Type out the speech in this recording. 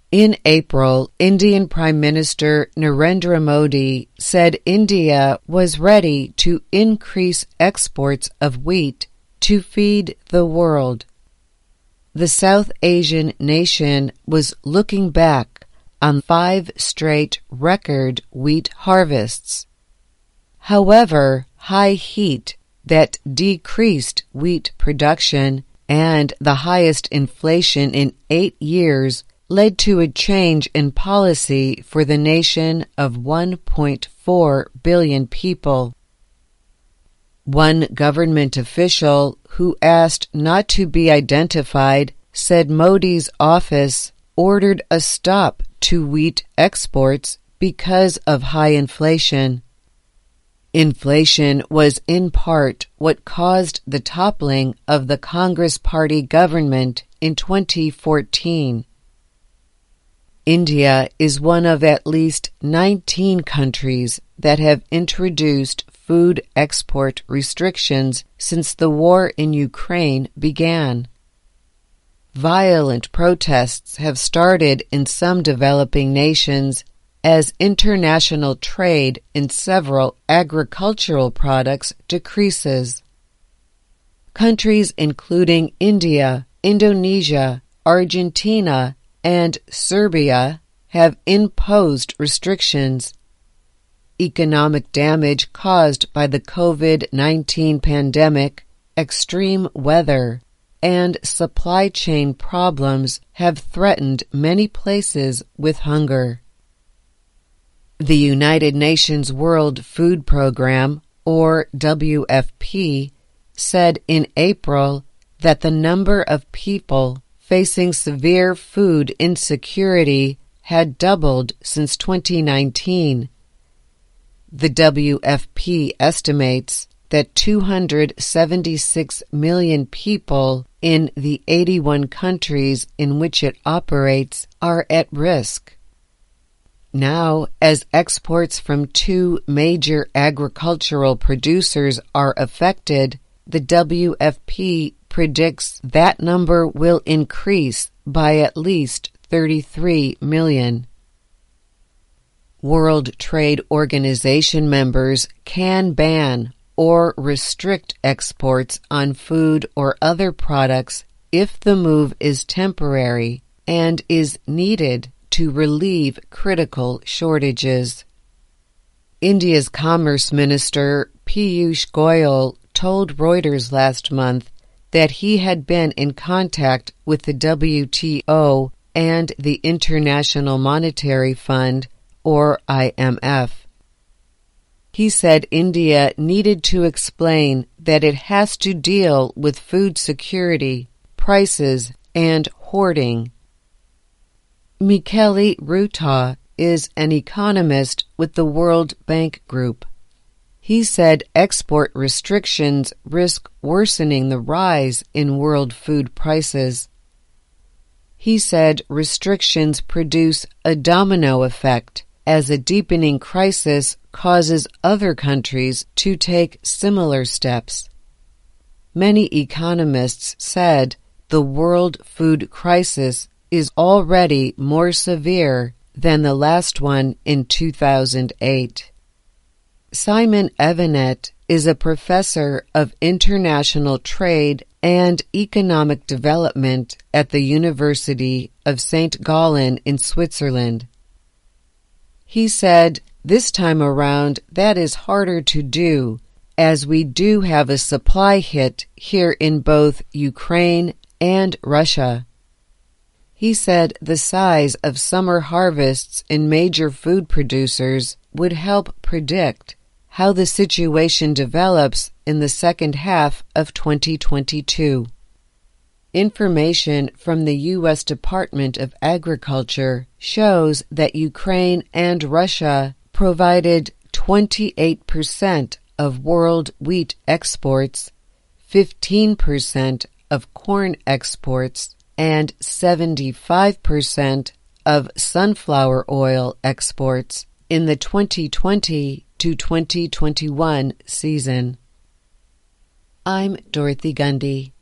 In April, Indian Prime Minister Narendra Modi said India was ready to increase exports of wheat to feed the world. The South Asian nation was looking back on 5 straight record wheat harvests. However, high heat that decreased wheat production and the highest inflation in 8 years led to a change in policy for the nation of 1.4 billion people. One government official who asked not to be identified said Modi's office ordered a stop to wheat exports because of high inflation. Inflation was in part what caused the toppling of the Congress Party government in 2014. India is one of at least 19 countries that have introduced food export restrictions since the war in Ukraine began. Violent protests have started in some developing nations as international trade in several agricultural products decreases. Countries including India, Indonesia, Argentina, and Serbia have imposed restrictions. Economic damage caused by the COVID-19 pandemic, extreme weather, and supply chain problems have threatened many places with hunger. The United Nations World Food Programme, or WFP, said in April that the number of people facing severe food insecurity had doubled since 2019. The WFP estimates that 276 million people in the 81 countries in which it operates are at risk. Now, as exports from 2 major agricultural producers are affected, the WFP predicts that number will increase by at least 33 million. World Trade Organization members can ban or restrict exports on food or other products if the move is temporary and is needed to relieve critical shortages. India's Commerce Minister Piyush Goyal told Reuters last month that he had been in contact with the WTO and the International Monetary Fund, or IMF. He said India needed to explain that it has to deal with food security, prices, and hoarding. Michele Ruta is an economist with the World Bank Group. He said export restrictions risk worsening the rise in world food prices. He said restrictions produce a domino effect as a deepening crisis causes other countries to take similar steps. Many economists said the world food crisis is already more severe than the last one in 2008. Simon Evanet is a professor of international trade and economic development at the University of St. Gallen in Switzerland. He said, "This time around that is harder to do, as we do have a supply hit here in both Ukraine and Russia." He said the size of summer harvests in major food producers would help predict how the situation develops in the second half of 2022. Information from the U.S. Department of Agriculture shows that Ukraine and Russia provided 28% of world wheat exports, 15% of corn exports, and 75% of sunflower oil exports in the 2020 to 2021 season. I'm Dorothy Gundy.